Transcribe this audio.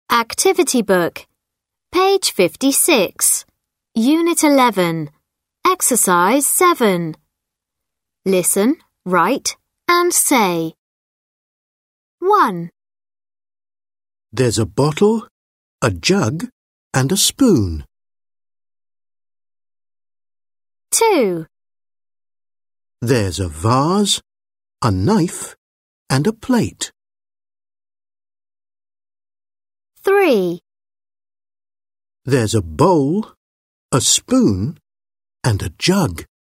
Activity book. Page 56. Unit 11. Exercise 7. Listen, write, and say. 1. There's a bottle, a jug, and a spoon. 2. There's a vase, a knife, and a plate. 3. There's a bowl, a spoon, and a jug.